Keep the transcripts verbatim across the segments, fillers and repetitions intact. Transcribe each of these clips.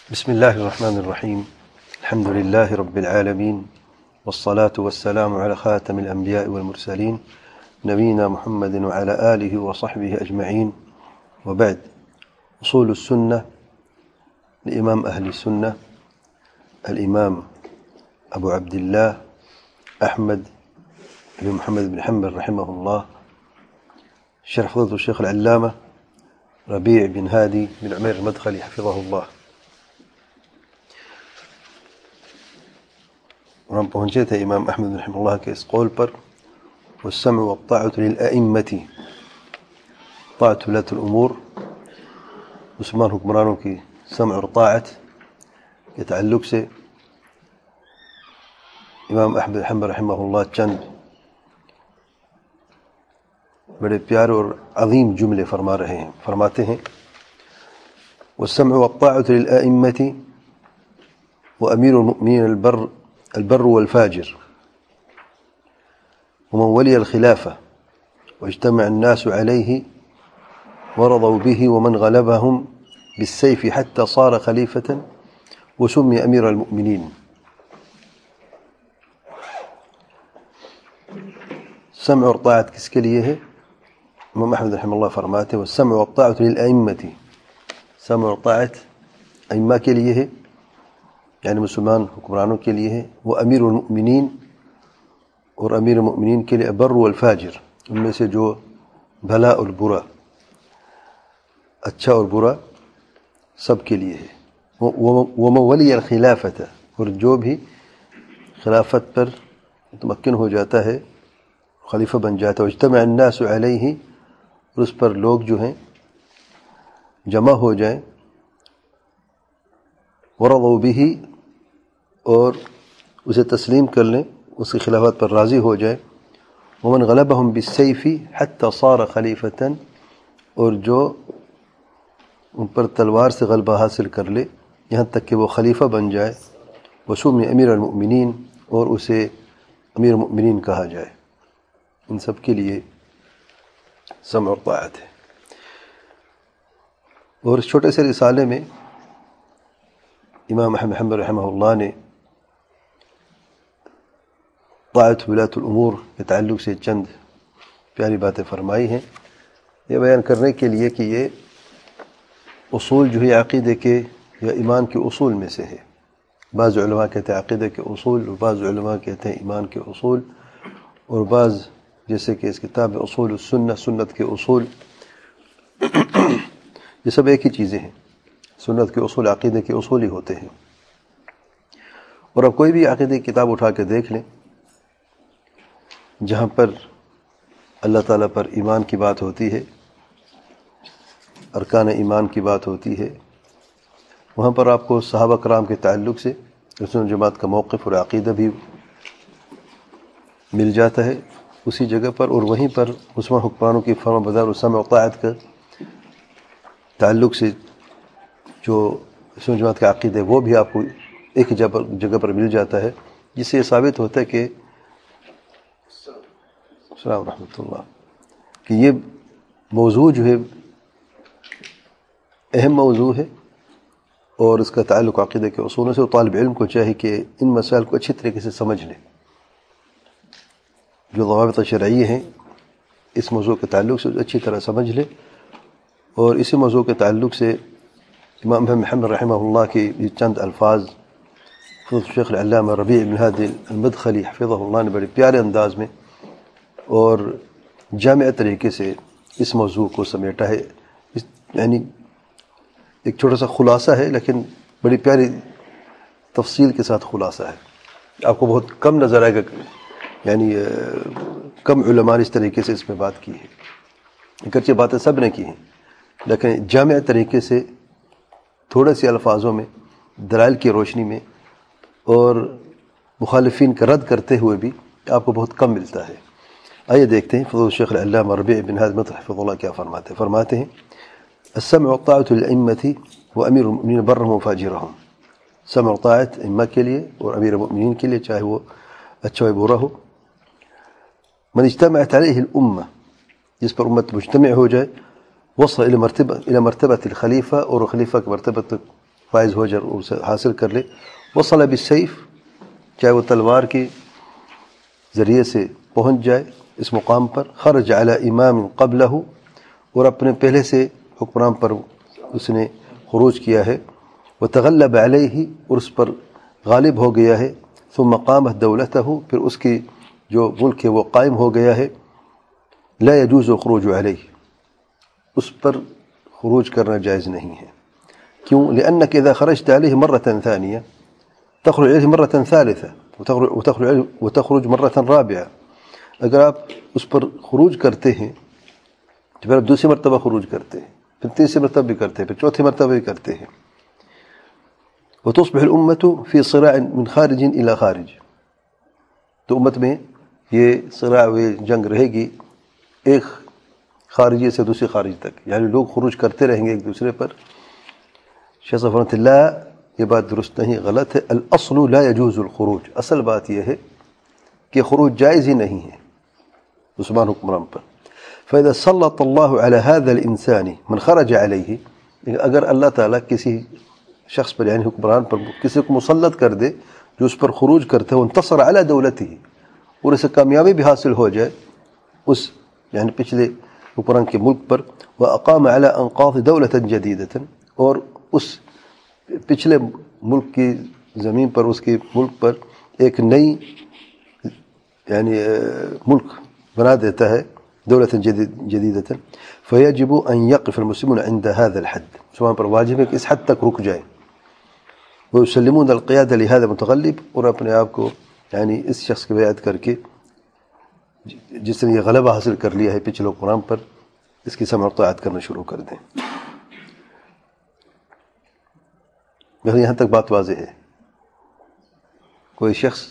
بسم الله الرحمن الرحيم. الحمد لله رب العالمين، والصلاة والسلام على خاتم الأنبياء والمرسلين نبينا محمد وعلى آله وصحبه أجمعين، وبعد. أصول السنة لإمام أهل السنة الإمام أبو عبد الله أحمد بن محمد بن حنبل رحمه الله، شرح فضيلة الشيخ العلامة ربيع بن هادي بن عمير المدخلي حفظه الله. اور ہم پہنچے تھے امام احمد بن رحمہ اللہ کے اس قول پر، والسمع والطاعة للأئمة، طاعت ولاة الامور، مسلمان حکمرانوں کی سمع اور طاعت کے تعلق سے امام احمد بن حنبل رحمہ اللہ چند بڑے پیارے اور عظیم جملے فرما رہے ہیں فرماتے ہیں والسمع والطاعة للأئمة وأمير المؤمنين البر البر والفاجر ومن ولي الخلافة واجتمع الناس عليه ورضوا به ومن غلبهم بالسيف حتى صار خليفة وسمي أمير المؤمنين. سمع اور طاعت کس کے لیے ہے؟ امام احمد رحمہ اللہ فرماتے ہیں والسمع والطاعة للأئمة، سمع اور طاعت ائمہ کے لیے ہے، یعنی مسلمان حکمرانوں کے لیے ہے، وہ امیر المؤمنین اور امیر المؤمنین کے لیے بر والفاجر، ان میں سے جو بھلا اور برا، اچھا اور برا سب کے لیے ہے. ومن ولی الخلافت، اور جو بھی خلافت پر متمکن ہو جاتا ہے، خلیفہ بن جاتا ہے، واجتمع الناس علیہ، اور اس پر لوگ جو ہیں جمع ہو جائیں، ورضوا به، اور اسے تسلیم کر لیں، اس کی خلافت پر راضی ہو جائے، ومن غلبهم بالسیف حتی صار خلیفتا، اور جو ان پر تلوار سے غلبہ حاصل کر لے یہاں تک کہ وہ خلیفہ بن جائے، وسمی امیر المؤمنین، اور اسے امیر المؤمنین کہا جائے. ان سب کے لیے سمع اور طاعت ہے. اور اس چھوٹے سے رسالے میں امام احمد حنبل رحمہ اللہ نے طاعت ولاة الامور کے تعلق سے چند پیاری باتیں فرمائی ہیں، یہ بیان کرنے کے لیے کہ یہ اصول جو ہے عقیدے کے یا ایمان کے اصول میں سے ہے. بعض علماء کہتے ہیں عقیدے کے اصول، اور بعض علماء کہتے ہیں ایمان کے اصول، اور بعض جیسے کہ اس کتاب اصول السنہ، سنت کے اصول، یہ سب ایک ہی چیزیں ہیں. سنت کے اصول عقیدے کے اصول ہی ہوتے ہیں. اور اب کوئی بھی عقیدے کی کتاب اٹھا کے دیکھ لیں جہاں پر اللہ تعالیٰ پر ایمان کی بات ہوتی ہے، ارکان ایمان کی بات ہوتی ہے، وہاں پر آپ کو صحابہ کرام کے تعلق سے سنت جماعت کا موقف اور عقیدہ بھی مل جاتا ہے اسی جگہ پر، اور وہیں پر مسلمان حکمرانوں کی فرما برداری اور سمع و طاعت کا تعلق سے جو سنت جماعت کا عقیدہ ہے وہ بھی آپ کو ایک ہی جگہ پر مل جاتا ہے، جس سے یہ ثابت ہوتا ہے کہ السلام ورحمۃ اللہ کہ یہ موضوع جو ہے اہم موضوع ہے، اور اس کا تعلق عقیدہ کے اصولوں سے، اور طالب علم کو چاہیے کہ ان مسائل کو اچھی طریقے سے سمجھ لے. جو ضوابط شرعی ہیں اس موضوع کے تعلق سے اچھی طرح سمجھ لے، اور اسی موضوع کے تعلق سے امام احمد حنبل رحمہ اللہ کی یہ چند الفاظ فضیلۃ الشیخ العلامہ ربیع بن ہادی المدخلی حفظہ اللہ نے بڑے پیارے انداز میں اور جامع طریقے سے اس موضوع کو سمیٹا ہے. اس یعنی ایک چھوٹا سا خلاصہ ہے، لیکن بڑی پیاری تفصیل کے ساتھ خلاصہ ہے. آپ کو بہت کم نظر آئے گا، یعنی کم علماء نے اس طریقے سے اس میں بات کی ہے. اگرچہ باتیں سب نے کی ہیں، لیکن جامع طریقے سے تھوڑے سے الفاظوں میں، دلائل کی روشنی میں، اور مخالفین کا رد کرتے ہوئے بھی آپ کو بہت کم ملتا ہے. آئیے دیکھتے ہیں فضیلۃ الشیخ العلامہ ربیع بن ہادی المدخلی حفظہ اللہ کیا فرماتے ہیں. فرماتے ہیں السمع والطاعة للأئمة وأمير المؤمنين برهم وفاجرهم. سمع و طاعت ائمہ کے لیے اور امیر المؤمنین کے لیے، چاہے وہ اچھا و برا ہو. من اجتمعت عليه الامہ، جس پر امت مجتمع ہو جائے، وصل الى مرتبہ الى مرتبہ الخلیفہ، اور خلیفہ کی مرتبہ تک فائز ہو جائے اور اسے حاصل کر لے. وصل بالسیف، چاہے وہ تلوار کے ذریعے سے پہنچ جائے اس مقام پر. خرج علی امام قبلہ، اور اپنے پہلے سے حکمران پر اس نے خروج کیا ہے. وتغلب علیہ، اور اس پر غالب ہو گیا ہے. ثم قامت دولتہ، پھر اس کی جو ملک ہے وہ قائم ہو گیا ہے. لا يجوز خروج علیہ، اس پر خروج کرنا جائز نہیں ہے. کیوں؟ لأنك إذا خرجت عليه مرة ثانية تخرج عليه مرة ثالثة وتخرج وتخرج مرة رابعة. اگر آپ اس پر خروج کرتے ہیں تو پھر آپ دوسری مرتبہ خروج کرتے ہیں، پھر تیسری مرتبہ بھی کرتے ہیں، پھر چوتھی مرتبہ بھی کرتے ہیں. وتصبح الأمة في صراع من خارج إلى خارج، تو امت میں یہ صراع و جنگ رہے گی ایک خارجی سے دوسری خارج تک، یعنی لوگ خروج کرتے رہیں گے ایک دوسرے پر. شیخ صاحب فرماتے ہیں لا، یہ بات درست نہیں، غلط ہے. الاصل لا يجوز الخروج، اصل بات یہ ہے کہ خروج جائز ہی نہیں ہے مسلمان حکمران پر. فإذا سلط الله على هذا الإنسان من خرج عليه، اگر اللہ تعالیٰ کسی شخص پر یعنی حکمران پر کسی کو مسلط کر دے جو اس پر خروج کرتے ہیں، انتصر على دولته، اور اسے کامیابی بھی حاصل ہو جائے اس یعنی پچھلے حکمران کے ملک پر. وأقام على أنقاض دولة جديدة، اور اس پچھلے ملک کی زمین پر اس کے ملک پر ایک نئی یعنی ملک بنا دیتا ہے دولة جديدة. فيجب أن يقف المسلمون عند هذا الحد، مسلمان پر واجب ہے کہ اس حد تک رک جائے. ويسلمون القيادة لهذا المتغلب، اور اپنے آپ کو یعنی اس شخص کی بیعت کر کے جس نے یہ غلبہ حاصل کر لیا ہے پچھلے حکمران پر، اس کی سمع و طاعت کرنا شروع کر دیں. یہاں تک بات واضح ہے. کوئی شخص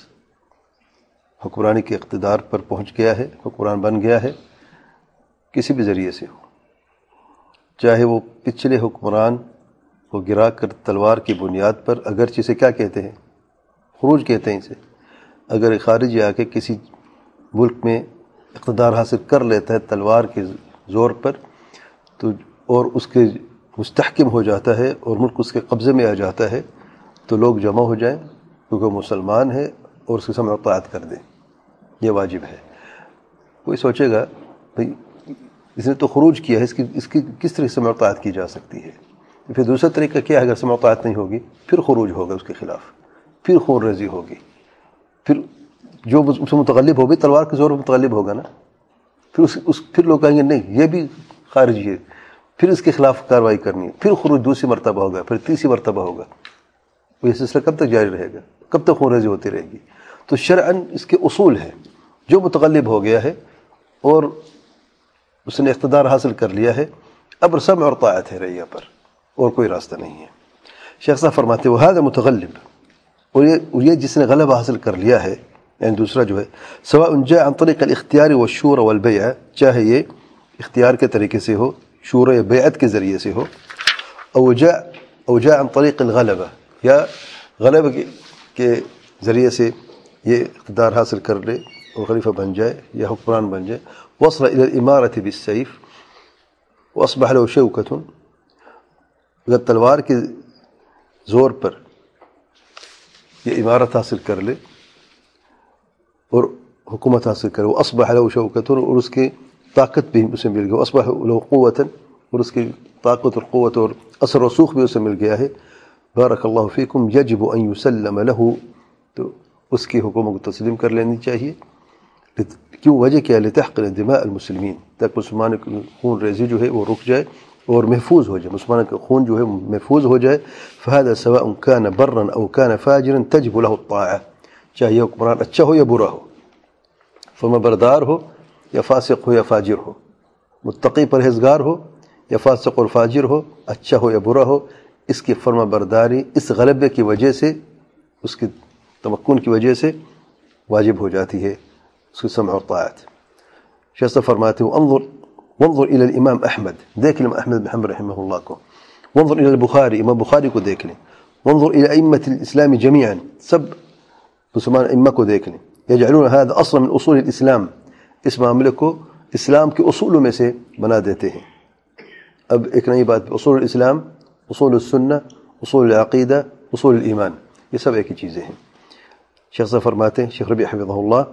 حکمرانی کے اقتدار پر پہنچ گیا ہے، حکمران بن گیا ہے کسی بھی ذریعے سے ہو، چاہے وہ پچھلے حکمران کو گرا کر تلوار کی بنیاد پر، اگرچہ اسے کیا کہتے ہیں؟ خروج کہتے ہیں اسے. اگر خارجی آ کے کسی ملک میں اقتدار حاصل کر لیتا ہے تلوار کے زور پر تو اور اس کے مستحکم ہو جاتا ہے اور ملک اس کے قبضے میں آ جاتا ہے، تو لوگ جمع ہو جائیں کیونکہ وہ مسلمان ہے اور اس کی سمع و طاعت کر دیں. یہ واجب ہے. کوئی سوچے گا بھئی اس نے تو خروج کیا ہے، اس کی اس کی کس طرح سمع و طاعت کی جا سکتی ہے؟ پھر دوسرا طریقہ کیا ہے؟ اگر سمع و طاعت نہیں ہوگی پھر خروج ہوگا اس کے خلاف، پھر خون ریزی ہوگی، پھر جو اس سے متغلب ہوگی تلوار کے زور پر متغلب ہوگا نا، پھر اس, اس پھر لوگ کہیں گے نہیں یہ بھی خارجی ہے، پھر اس کے خلاف کارروائی کرنی ہے، پھر خروج دوسری مرتبہ ہوگا، پھر تیسری مرتبہ ہوگا. یہ سلسلہ کب تک جاری رہے گا؟ کب تک خون ریزی ہوتی رہے گی؟ تو شرعاً اس کے اصول ہیں. جو متغلب ہو گیا ہے اور اس نے اقتدار حاصل کر لیا ہے، اب سمع اور طاعت ہے رعیہ پر، اور کوئی راستہ نہیں ہے. شیخ صاحب فرماتے ہیں وہذا متغلب، اور یہ اور یہ جس نے غلبہ حاصل کر لیا ہے یعنی دوسرا جو ہے، سواء جاء عن طریق الاختیار والشورى والبیع، چاہے یہ اختیار کے طریقے سے ہو، شورى یا بیعت کے ذریعے سے ہو، او جاء او جاء عن طریق الغلبہ، یا غلبہ کے ذریعے سے یہ اقتدار حاصل کر لے اور خلیفہ بن جائے یا حکمران بن جائے. وصل الى الامارة بالسیف واصبح له شوکۃ، اگر تلوار کے زور پر یہ عمارت حاصل کر لے اور حکومت حاصل کرے، وہ اصبح له شوکۃ، اور اس کی طاقت بھی اسے مل گئی، اصبح له قوۃ، اور اس کی طاقت اور قوت اور اثر رسوخ بھی اسے مل گیا ہے. بارک اللہ فیکم، یجب ان یسلم له، تو اس کی حکومت کو تسلیم کر لینی چاہیے. کیوں؟ وجہ کیا؟ لتحقن دماء المسلمین، تاکہ مسلمان کی خون ریزی جو ہے وہ رک جائے اور محفوظ ہو جائے، مسلمان کا خون جو ہے محفوظ ہو جائے. فهذا سواء كان برا او كان فاجرا تجب له الطاعة، چاہے حکمران اچھا ہو یا برا ہو، فرما بردار ہو یا فاسق ہو یا فاجر ہو، متقی پرہیزگار ہو یا فاسق اور فاجر ہو، اچھا ہو یا برا ہو، اس کی فرما برداری اس غلبے کی وجہ سے، اس کی تمکن کی وجہ سے واجب ہو جاتی ہے اس کی سمع اور طاعت. شیخ صاحب فرماتے ہیں انظر وانظر الى الامام احمد، دیکھ لیں احمد بن حنبل رحمہ اللہ کو. وانظر الى البخاری، امام بخاری کو دیکھ لیں. وانظر الى ائمة الاسلام جميعا، سب مسلمان ائمہ کو دیکھ لیں. یجعلون هذا اصلا من اصول الاسلام، اس معاملے کو اسلام کے اصولوں میں سے بنا دیتے ہیں. اب ایک نئی بات، اصول الاسلام، اصول السنہ، اصول العقیدہ، اصول الایمان، یہ سب ایک ہی چیزیں ہیں۔ شیخ صاحب فرماتے ہیں، شیخ ربیع حفظہ اللہ،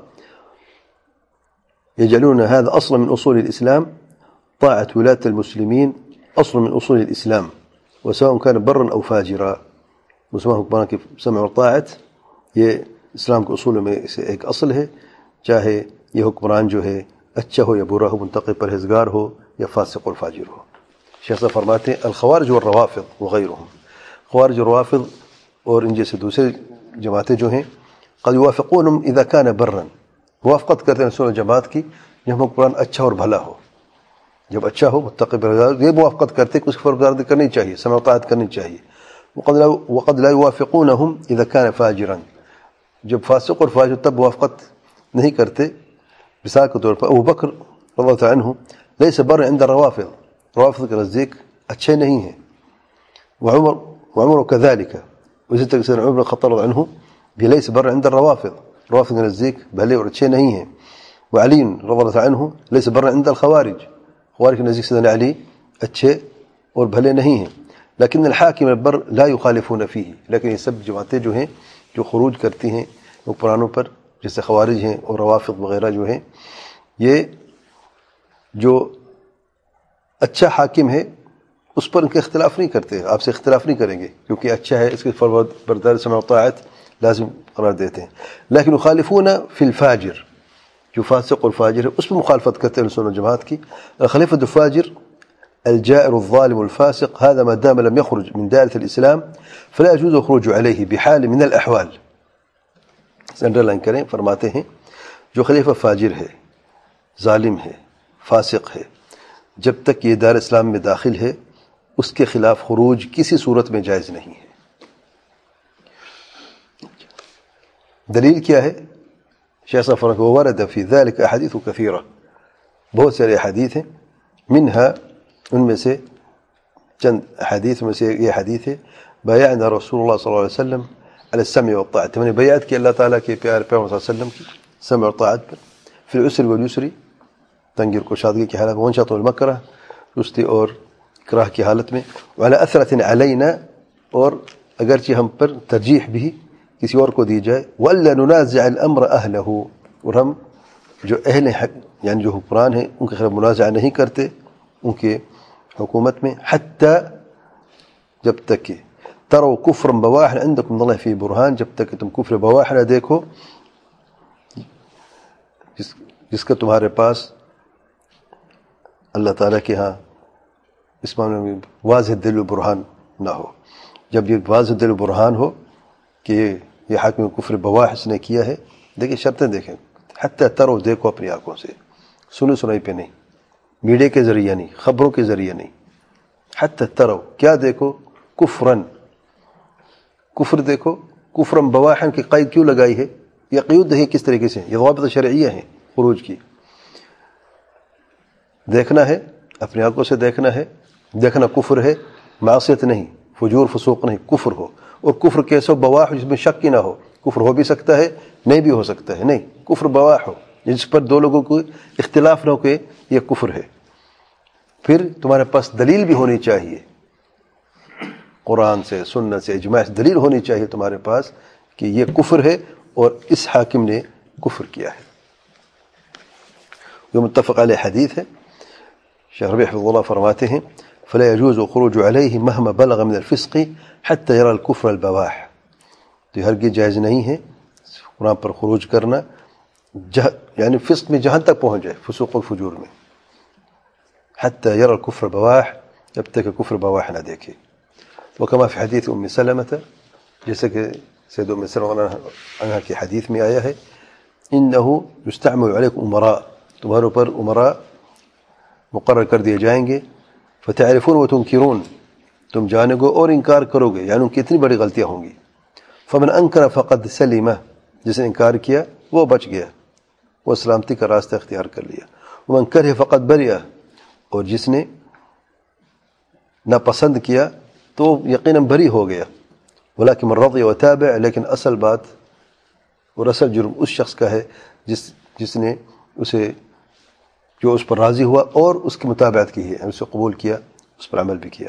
يجعلون هذا أصلا من أصول الإسلام، طاعة ولاة المسلمين أصل من أصول الإسلام، وسواء كان برا أو فاجرا، مسلمان حکمران کی سمع اور طاعت یہ اسلام کے اصولوں میں سے ایک اصل ہے، چاہے یہ حکمران جو ہے اچھا ہو یا برا ہو، منتقی پرہیزگار ہو یا فاسق اور فاجر ہو۔ شیخ صاحب فرماتے ہیں الخوارج والروافض وغیرهم، خوارج اور روافض اور ان جیسے دوسرے جماعتیں جو ہیں، قد يوافقونهم اذا كان برا، موافقت کرتے ہیں رسول جماعت کی جب حکمران اچھا اور بھلا ہو، جب اچھا ہو متقی پرہیزگار، یہ موافقت کرتے کہ اس کی فرمانبرداری کرنی چاہیے، سمع و طاعت کرنی چاہیے۔ وقد لا وقد لا يوافقونهم اذا كان فاجرا، جب فاسق اور فاجر تب موافقت نہیں کرتے۔ مثال کے طور پر ابو بکر رضی اللہ تعالی عنہ ليس برا عند الروافض، روافض کے نزدیک اچھے نہیں ہیں، وعمر وعمر كذلك، اسی طرح سے عمر بن الخطاب رضی اللہ عنہ بھی ليس برا عند الروافض، روافض کے نزدیک بھلے اور اچھے نہیں ہیں۔ وعلی رضی اللہ تعالی عنہ ليس برا عند الخوارج، خوارج کے نزدیک سیدنا علی اچھے اور بھلے نہیں ہیں۔ لیکن الحاکم البر لا يخالفون فيه، لیکن یہ سب جماعتیں جو ہیں جو خروج کرتی ہیں حکمرانوں پر، جیسے خوارج ہیں اور روافض وغیرہ جو ہیں، یہ جو اچھا حاکم ہے اس پر ان کے اختلاف نہیں کرتے، آپ سے اختلاف نہیں کریں گے کیونکہ اچھا ہے، اس کی فرمانبرداری سمع و طاعت لازم قرار دیتے ہیں۔ لیکن يخالفون في الفاجر، جو فاسق اور فاجر ہے اس پر مخالفت کرتے ہیں سنت جماعت کی۔ خلیفۃ الفاجر الجائر الظالم الفاسق هذا ما دام لم يخرج من دائرة الإسلام فلا يجوز الخروج عليه بحال من الأحوال۔ سنڈر لائن کریں، فرماتے ہیں جو خلیفہ فاجر ہے، ظالم ہے، فاسق ہے، جب تک یہ دار اسلام میں داخل ہے اس کے خلاف خروج کسی صورت میں جائز نہیں ہے۔ دلیل کیا ہے؟ شیخ صاحب فرماتے ہیں وورد فی ذلك احادیث کثیرہ، بہت سارے حدیث ہیں، منہا ان میں سے چند حدیث میں سے یہ حدیث ہے بایعنا رسول اللہ صلی اللہ علیہ وسلم علی السمع والطاعت، ہم نے بیعت کی اللہ تعالیٰ کے پیارے پیغمبر صلی اللہ علیہ وسلم کی سمع اور طاعت پر، فی العسر والیسر، تنگی اور کشادگی کی حالت میں، وانشط والمکرہ، سستی اور کراہ کی حالت میں، وعلی اثرۃ علینا، اور اگرچہ ہم پر ترجیح بھی کسی اور کو دی جائے، وَأَلَّا نُنَازِعَ الْأَمْرَ أَهْلَهُ، اور ہم جو اہل حق یعنی جو حکمران ہیں ان کے خلاف منازعہ نہیں کرتے ان کے حکومت میں، حتی جب تک کہ تروا کفرا بواحا عندکم من اللہ فی برہان، جب تک کہ تم کفر بواح نہ دیکھو جس, جس کا تمہارے پاس اللہ تعالیٰ کے ہاں اس معاملے میں واضح دلیل و برہان نہ ہو۔ جب یہ واضح دلیل و برہان ہو کہ یہ حاکم کفر بواح اس نے کیا ہے، دیکھیں شرطیں دیکھیں، حتی تروا، دیکھو اپنی آنکھوں سے، سنو سنائی پہ نہیں، میڈیا کے ذریعے نہیں، خبروں کے ذریعے نہیں، حتی تروا، کیا دیکھو؟ کفرن، کفر دیکھو، کفرن بواحن کی قید کیوں لگائی ہے؟ یہ قیود ہے کس طریقے سے؟ یہ ضوابط شرعیہ ہیں خروج کی، دیکھنا ہے، اپنی آنکھوں سے دیکھنا ہے، دیکھنا کفر ہے، معصیت نہیں، فجور فسوق نہیں، کفر ہو، اور کفر کیسے ہو؟ بواح، جس میں شک ہی نہ ہو، کفر ہو بھی سکتا ہے نہیں بھی ہو سکتا ہے، نہیں، کفر بواح ہو جس پر دو لوگوں کو اختلاف نہ ہو کہ یہ کفر ہے، پھر تمہارے پاس دلیل بھی ہونی چاہیے، قرآن سے، سنت سے، اجماع سے دلیل ہونی چاہیے تمہارے پاس کہ یہ کفر ہے اور اس حاکم نے کفر کیا ہے۔ یہ متفق علیہ حدیث ہے۔ شیخ ربیع حفظہ اللہ فرماتے ہیں فلا يجوز خروج علیہ مہما بلغ من الفسق حتى يرى الكفر البواح، تو ہرگز جائز نہیں ہے قرآن پر خروج کرنا یعنی فسق میں جہاں تک پہنچ جائے، فسوق و فجور میں، حتى يرى الكفر البواح، جب تک کہ کفر بواح نہ دیکھے۔ وكما في حديث ام سلمة، جیسے کہ سید ام سلمہ عنہا کی حدیث میں آیا ہے، انه يستعمل عليكم امراء، تمہارے اوپر امراء مقرر کر دیے جائیں گے، فتعرفون وتنکرون، تم جانو گے اور انکار کرو گے، یعنی ان کی اتنی بڑی غلطیاں ہوں گی۔ فمن انکر فقد سلم، جس نے انکار کیا وہ بچ گیا، وہ سلامتی کا راستہ اختیار کر لیا۔ ومن کرہ فقد برئ، اور جس نے ناپسند کیا تو یقیناً بری ہو گیا۔ ولکن من رضی وتابع، لیکن اصل بات اور اصل جرم اس شخص کا ہے جس جس نے اسے جو اس پر راضی ہوا اور اس کی متابعت کی ہے، اسے قبول کیا، اس پر عمل بھی کیا۔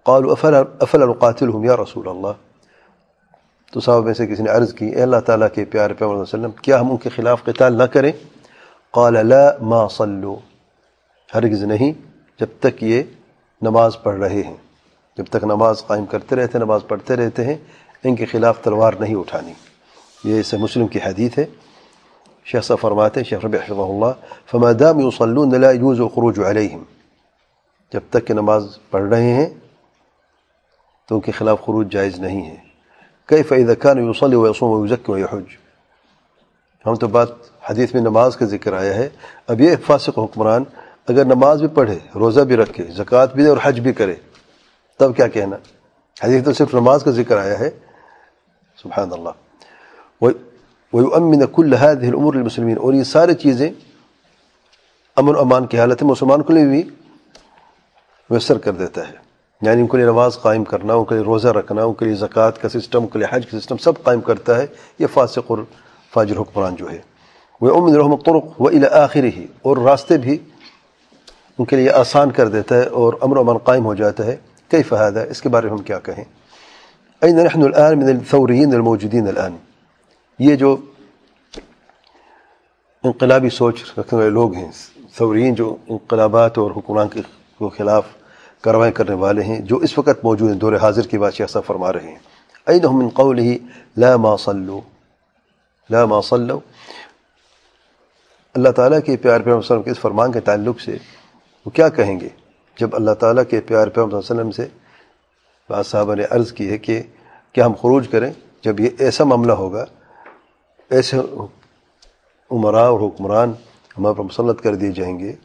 قالوا افلا افلا نقاتلهم یا رسول اللہ، تو صحابہ میں سے کسی نے عرض کی اے اللہ تعالیٰ کے پیارے پیغمبر صلی اللہ علیہ وسلم کیا ہم ان کے خلاف قتال نہ کریں؟ قال لا ما صلوا، ہرگز نہیں جب تک یہ نماز پڑھ رہے ہیں، جب تک نماز قائم کرتے رہتے ہیں، نماز پڑھتے رہتے ہیں، ان کے خلاف تلوار نہیں اٹھانی۔ یہ صحیح مسلم کی حدیث ہے۔ شیخ صاحب فرماتے ہیں، شیخ ربیع حفظہ اللہ، فما دام یصلون لا یجوز الخروج علیہم، جب تک کہ نماز پڑھ رہے ہیں تو ان کے خلاف خروج جائز نہیں ہے۔ کیف اذا کان یصلی ویصوم ویزکی ویحج، ہم تو بات حدیث میں نماز کا ذکر آیا ہے، اب یہ فاسق حکمران اگر نماز بھی پڑھے، روزہ بھی رکھے، زکوٰۃ بھی دے اور حج بھی کرے، تب کیا کہنا؟ حدیث تو صرف نماز کا ذکر آیا ہے۔ سبحان اللہ۔ وَيُؤَمِّنَ كُلَّ هَذِهِ الْأُمُورِ لِلْمُسْلِمِينَ، اور یہ ساری چیزیں امن و امان کی حالت میں مسلمان کو لیے بھی میسر کر دیتا ہے، یعنی ان کے لیے نماز قائم کرنا، ان کے لیے روزہ رکھنا، ان کے لیے زکوٰۃ کا سسٹم، ان کے لیے حج کا سسٹم سب قائم کرتا ہے یہ فاسق اور فاجر حکمران جو ہے۔ وَيُؤْمِنُ لَهُمُ الطُّرُقَ وَإِلَى آخِرِهِ، اور راستے بھی ان کے لیے آسان کر دیتا ہے اور امن و امان قائم ہو جاتا ہے۔ کیف هذا، اس کے بارے میں ہم کیا کہیں؟ أين نحن الآن من الثوريين الموجودين الآن، یہ جو انقلابی سوچ رکھنے والے لوگ ہیں، ثورین جو انقلابات اور حکمران کے خلاف کارروائی کرنے والے ہیں، جو اس وقت موجود ہیں، دور حاضر کی بات شیخ صاحب فرما رہے ہیں۔ أين هم من قوله لا ما صلوا، لا ما صلوا، اللہ تعالیٰ کے پیارے پیغمبر صلی اللہ علیہ وسلم کے اس فرمان کے تعلق سے وہ کیا کہیں گے جب اللہ تعالیٰ کے پیارے پیغمبر صلی اللہ علیہ وسلم سے بعض صحابہ نے عرض کی ہے کہ کیا ہم خروج کریں؟ جب یہ ایسا معاملہ ہوگا، ایسے عمراء اور حکمران ہمارے پر مسلط کر دیے جائیں گے،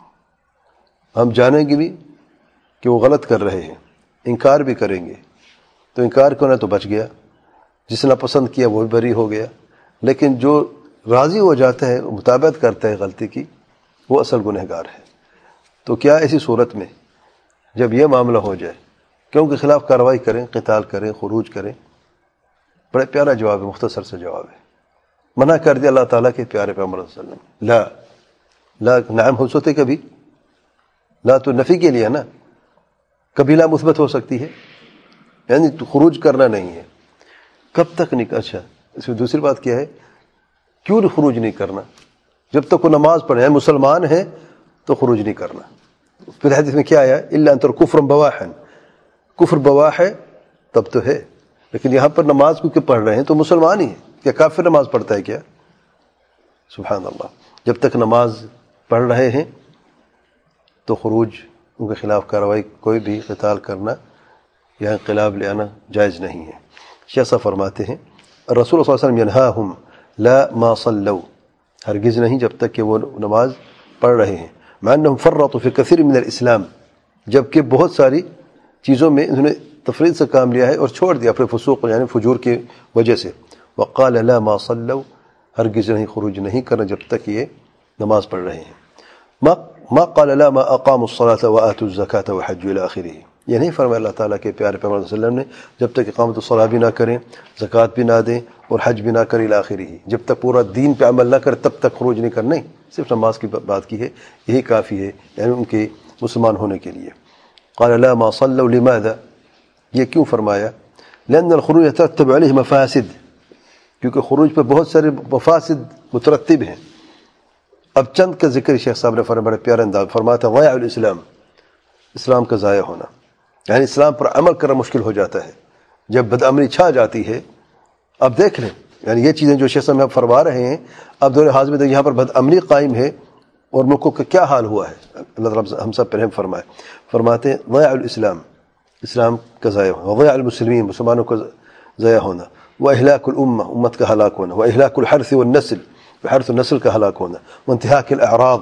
ہم جانیں گے بھی کہ وہ غلط کر رہے ہیں، انکار بھی کریں گے، تو انکار کرنا تو بچ گیا، جس نے پسند کیا وہ بھی بری ہو گیا، لیکن جو راضی ہو جاتا ہے، مطابقت کرتا ہے غلطی کی، وہ اصل گنہگار ہے۔ تو کیا ایسی صورت میں جب یہ معاملہ ہو جائے کہ ان کے خلاف کارروائی کریں، قتال کریں، خروج کریں؟ بڑے پیارا جواب ہے، مختصر سے جواب ہے۔ منع کر دیا اللہ تعالیٰ کے پیارے پیغمبر صلی اللہ علیہ وسلم، لا لا نعم ہو سکتے، کبھی لا تو نفی کے لیے نا، کبھی لا مثبت ہو سکتی ہے، یعنی تو خروج کرنا نہیں ہے۔ کب تک نہیں؟ اچھا، اس میں دوسری بات کیا ہے، کیوں خروج نہیں کرنا؟ جب تک وہ نماز پڑھے، یعنی مسلمان ہے تو خروج نہیں کرنا۔ پھر حدیث میں کیا آیا؟ الا ان تروا کفرا بواحا، کفر بواح ہے تب تو ہے، لیکن یہاں پر نماز کیونکہ پڑھ رہے ہیں تو مسلمان ہی ہے، کیا کافر نماز پڑھتا ہے کیا؟ سبحان اللہ۔ جب تک نماز پڑھ رہے ہیں تو خروج، ان کے خلاف کارروائی، کوئی بھی قتال کرنا یا انقلاب لے آنا جائز نہیں ہے۔ شیخ صاحب فرماتے ہیں الرسول صلی اللہ علیہ وسلم ینہاہم لا ما صلوا، ہرگز نہیں جب تک کہ وہ نماز پڑھ رہے ہیں، مع انہم فرطوا فی کثیر من الاسلام، جبکہ بہت ساری چیزوں میں انہوں نے تفرید سے کام لیا ہے اور چھوڑ دیا اپنے فسوق یعنی فجور کی وجہ سے۔ وقال لا ما صلوا، ہرگز نہیں خروج نہیں کرنا جب تک یہ نماز پڑھ رہے ہیں۔ ما ما قال لا ما اقاموا الصلاة وآتوا الزکاة وحجوا الى آخرہ، یہ نہیں فرمایا اللہ تعالیٰ کے پیارے پیغمبر صلی اللہ علیہ وسلم نے جب تک اقامت الصلاۃ بھی نہ کریں، زکوٰۃ بھی نہ دیں اور حج بھی نہ کریں الی آخرہ، جب تک پورا دین پہ عمل نہ کرے تب تک خروج نہیں کرنا، صرف نماز کی بات کی ہے، یہی کافی ہے یعنی ان کے مسلمان ہونے کے لیے۔ قال لا ما صلوا لماذا، یہ کیوں فرمایا؟ لأن الخروج يترتب عليه مفاسد، کیونکہ خروج پہ بہت سارے مفاسد مترتب ہیں۔ اب چند کا ذکر شیخ صاحب نے فرمایا بڑے پیارے انداز، فرماتا ضیاع الاسلام، اسلام کا ضائع ہونا، یعنی اسلام پر عمل کرنا مشکل ہو جاتا ہے جب بدعملی چھا جاتی ہے۔ اب دیکھ لیں، یعنی یہ چیزیں جو شیخ صاحب میں فرما رہے ہیں، اب دور حاضر میں یہاں پر بدعملی قائم ہے اور ملکوں کا کیا حال ہوا ہے، اللہ تعالیٰ ہم سب پر رحم فرمائے۔ فرماتے ہیں ضیاع الاسلام، اسلام کا ضائع ہونا، وضیاع المسلمین، مسلمانوں کا ضائع ہونا، واہلاک الامہ، امت کا ہلاک ہونا، واہلاک الحرث والنسل، حرث النسل کا ہلاک ہونا، وانتہاک الاعراض،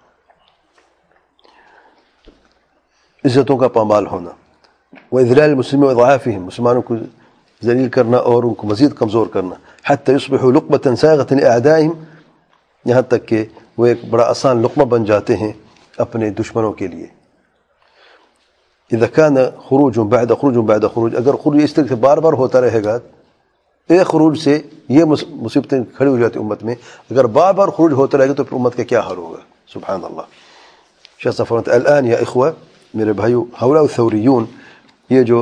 عزتوں کا پامال ہونا، واذلال المسلمین وضعافہم، مسلمانوں کو ذلیل کرنا اور ان کو مزید کمزور کرنا، حتی یصبحوا لقمة سائغة لأعدائہم، یہاں تک کہ وہ ایک بڑا آسان لقمہ بن جاتے ہیں اپنے دشمنوں کے لیے۔ اذا كان خروج بعد خروج بعد خروج، اگر خروج اس طرح سے بار بار ہوتا رہے گا، ایک خروج سے یہ مصیبتیں کھڑی ہو جاتی امت میں، اگر بار بار خروج ہوتا رہے گا تو پھر امت کا کیا حال ہوگا؟ سبحان اللہ۔ شیخ صاحب فرماتے ہیں الان یا اخوہ، میرے بھائیو، هؤلاء الثوریون، یہ جو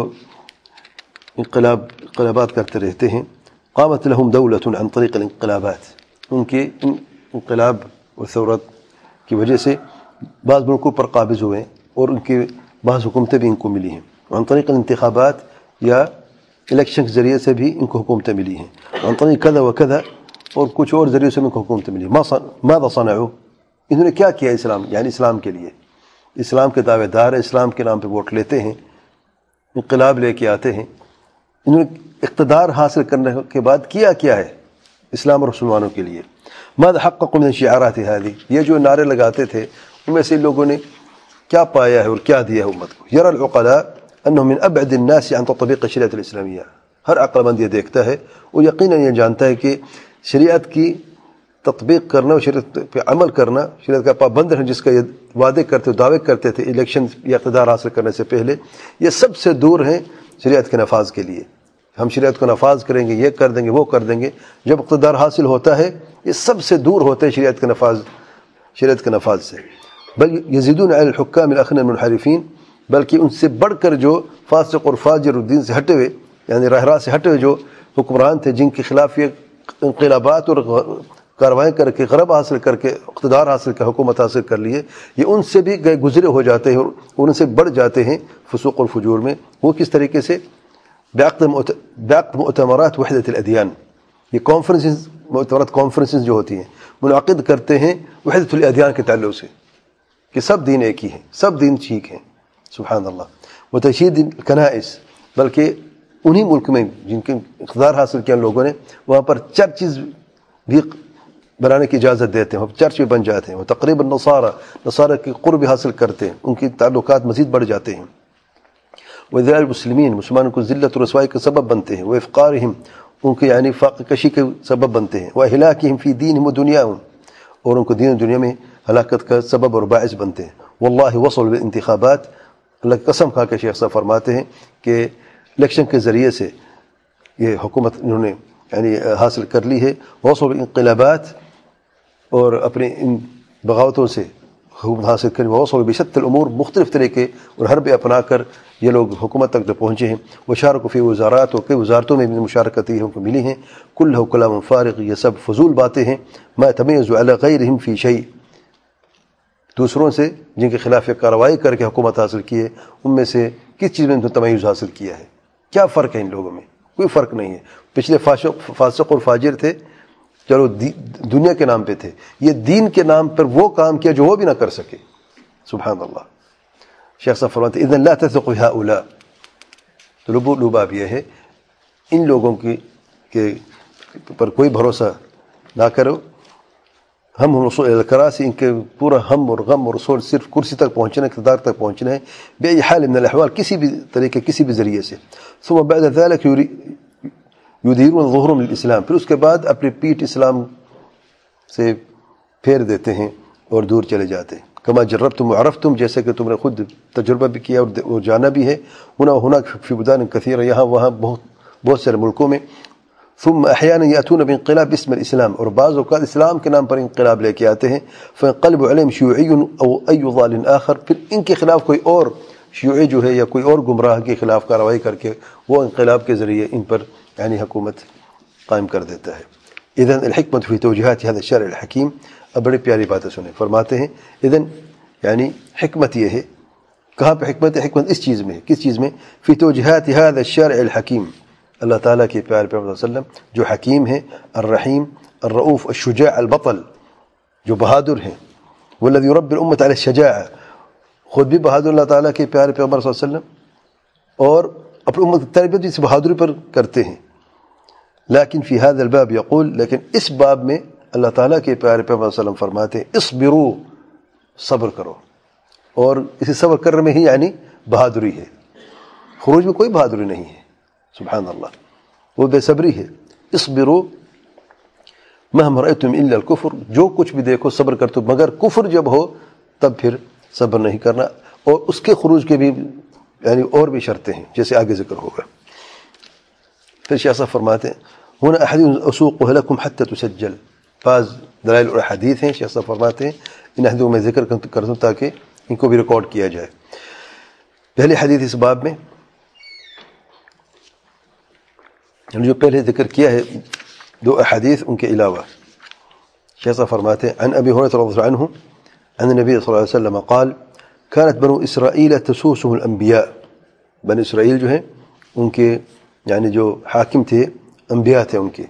انقلاب انقلابات کرتے رہتے ہیں. قامت لهم دولة عن طريق الانقلابات. ان کے انقلاب اور ثورت کی وجہ سے بعض ملکوں پر قابض ہوئے اور ان کے بعض حکومتیں بھی ان کو ملی ہیں. عن طریق الانتخابات یا الیکشن کے ذریعے سے بھی ان کو حکومتیں ملی ہیں. عن طریق کذا و کذا اور کچھ اور ذریعے سے ان کو حکومتیں ملی. ماذا صنعوا؟ انہوں نے کیا کیا اسلام یعنی اسلام کے لیے؟ اسلام کے دعوے دار اسلام کے نام پہ ووٹ لیتے ہیں، انقلاب لے کے آتے ہیں. انہوں نے اقتدار حاصل کرنے کے بعد کیا کیا ہے اسلام اور مسلمانوں کے لیے؟ ماذا حققوا من الشعارات هذه؟ یہ جو نعرے لگاتے تھے ان میں سے لوگوں نے کیا پایا ہے اور کیا دیا ہے امت کو؟ يرى العقلاء انه من ابعد الناس عن تطبيق الشریعت الاسلامیہ. ہر عقل مند یہ دیکھتا ہے اور یقیناً یہ جانتا ہے کہ شریعت کی تطبیق کرنا اور شریعت پہ عمل کرنا، شریعت کا پابند ہے جس کا یہ وعدے کرتے دعوے کرتے تھے الیکشن یا اقتدار حاصل کرنے سے پہلے، یہ سب سے دور ہیں شریعت کے نفاذ کے لیے. ہم شریعت کو نفاذ کریں گے، یہ کر دیں گے، وہ کر دیں گے. جب اقتدار حاصل ہوتا ہے یہ سب سے دور ہوتے ہیں شریعت کے نفاذ شریعت کے نفاذ سے. بل یزیدون علی الحکام الاخن المنحرفین، بلکہ ان سے بڑھ کر جو فاسق اور فاجر الدین سے ہٹے ہوئے یعنی راہ راست سے ہٹے ہوئے جو حکمران تھے، جن کے خلاف یہ انقلابات اور کاروائیں کر کے غلبہ حاصل کر کے اقتدار حاصل کر حکومت حاصل کر لیے، یہ ان سے بھی گئے گزرے ہو جاتے ہیں اور ان سے بڑھ جاتے ہیں فسوق اور فجور میں. وہ کس طریقے سے؟ بعقد مؤتمرات وحدت الادیان. یہ کانفرنسز مؤتمرات کانفرنسز جو ہوتی ہیں منعقد کرتے ہیں وحدت الادیان کے تعلق سے کہ سب دین ایک ہی ہیں، سب دین ٹھیک ہیں. سبحان اللہ. وتشیید الکنائس، بلکہ انہی ملک میں جن کے اقتدار حاصل کیا لوگوں نے وہاں پر چرچز بھی بنانے کی اجازت دیتے ہیں، چرچ بھی بن جاتے ہیں. وہ تقریباً نصارہ نصارہ کی قرب حاصل کرتے ہیں، ان کی تعلقات مزید بڑھ جاتے ہیں. وذلال المسلمین، مسلمانوں کو ذلت و رسوائی کا سبب بنتے ہیں. وافقارہم، ان کے یعنی فاقہ کشی کے سبب بنتے ہیں. واہلاکہم فی دینہم و دنیاہم، اور ان کو دین و دنیا میں ہلاکت کا سبب اور باعث بنتے ہیں. واللہ وصل بالانتخابات، اللہ کی قسم کھا کے شیخ صاحب فرماتے ہیں کہ الیکشن کے ذریعے سے یہ حکومت انہوں نے یعنی حاصل کر لی ہے. وصل بالانقلابات، اور اپنے ان بغاوتوں سے حکومت حاصل کریں. وصل بشتى الامور، مختلف طریقے اور حربے اپنا کر یہ لوگ حکومت تک جو پہنچے ہیں. وشارکوا فی وزارات، اور کئی وزارتوں میں بھی مشارکت ہم کو ملی ہیں. کلہ کلام فارغ، یہ سب فضول باتیں ہیں. ما تمیز علی غیرہم فی شیء، دوسروں سے جن کے خلاف یہ کارروائی کر کے حکومت حاصل کی ہے ان میں سے کس چیز میں تمیز حاصل کیا ہے؟ کیا فرق ہے ان لوگوں میں؟ کوئی فرق نہیں ہے. پچھلے فاسق اور فاجر تھے، چلو دنیا کے نام پہ تھے، یہ دین کے نام پر وہ کام کیا جو وہ بھی نہ کر سکے. سبحان اللہ. شیخ صاحب فرماتے ہیں اذن لا تثقوا هؤلاء، تو لبو لباب یہ ہے ان لوگوں کی کے پر کوئی بھروسہ نہ کرو. ہم ہم رسول الکراسی، ان کے پورا ہم اور غم اور رسول صرف کرسی تک پہنچنا، اقتدار تک پہنچنا ہے. بأي حال من الاحوال، کسی بھی طریقے کسی بھی ذریعے سے. ثم بعد ذلك یدیرون ظہورهم للاسلام، پھر اس کے بعد اپنی پیٹھ اسلام سے پھیر دیتے ہیں اور دور چلے جاتے ہیں. کما جربتم وعرفتم، جیسے کہ تم نے خود تجربہ بھی کیا اور جانا بھی ہے. ہونا ہونا فی بلدان کثیرہ، یہاں وہاں بہت بہت سارے ملکوں میں. ثم احیانا یاتون بانقلاب باسم الاسلام، اور بعض اوقات اسلام کے نام پر انقلاب لے کے آتے ہیں. فینقلب علیہم شیوعی او ای ضال آخر، پھر ان کے خلاف کوئی اور شیوعی جو ہے یا کوئی اور گمراہ کے خلاف کارروائی کر کے وہ انقلاب کے ذریعے ان پر یعنی حکومت قائم کر دیتا ہے. اذن الحکمت فی توجیہات هذا الشرع الحکیم. اب بڑی پیاری باتیں سنیں. فرماتے ہیں اذن یعنی حکمت یہ ہے. کہاں پہ حکمت ہے؟ حکمت اس چیز میں، کس چیز میں؟ فی توجیہات هذا الشرع الحکیم، اللہ تعالیٰ کے پیارے پیغمبر صلی اللہ علیہ وسلم جو حکیم ہیں، الرحیم الرؤوف الشجاع البطل، جو بہادر ہیں. والذی یربی الامت علی الشجاعہ، خود بھی بہادر اللہ تعالیٰ کے پیارے پیغمبر صلی اللہ علیہ وسلم اور اپنی امت کی تربیت اس بہادری پر کرتے ہیں. لیکن فی هذا الباب یقول، لیکن اس باب میں اللہ تعالیٰ کے پیارے پیغمبر صلی اللہ علیہ وسلم فرماتے ہیں اصبروا، صبر کرو. اور اسی صبر کرنے میں ہی یعنی بہادری ہے، خروج میں کوئی بہادری نہیں ہے. سبحان اللہ، وہ بے صبری ہے. اصبروا مهما رأيتم الا الكفر، جو کچھ بھی دیکھو صبر کرتے ہو، مگر کفر جب ہو تب پھر صبر نہیں کرنا. اور اس کے خروج کے بھی یعنی اور بھی شرطیں ہیں جیسے آگے ذکر ہوگا. پھر شیخ صاحب فرماتے ہیں هنا احاديث اسوقها لكم حتى تسجل، بعض دلائل اور احادیث ہیں. شیخ صاحب فرماتے ہیں ان حدیثوں میں ذکر کرتا ہوں تاکہ ان کو بھی ریکارڈ کیا جائے. پہلی حدیث اس باب میں جو پہلے ذکر کیا ہے دو احادیث ان کے علاوہ شیخ فرماتے ہیں عن ابی ہریرہ رضی اللہ عنہ عن النبی صلی اللہ علیہ وسلم قال كانت بنو اسرائیل تسوسهم الانبیاء، بن اسرائیل جو ہیں ان کے یعنی جو حاکم تھے انبیاء تھے ان کے،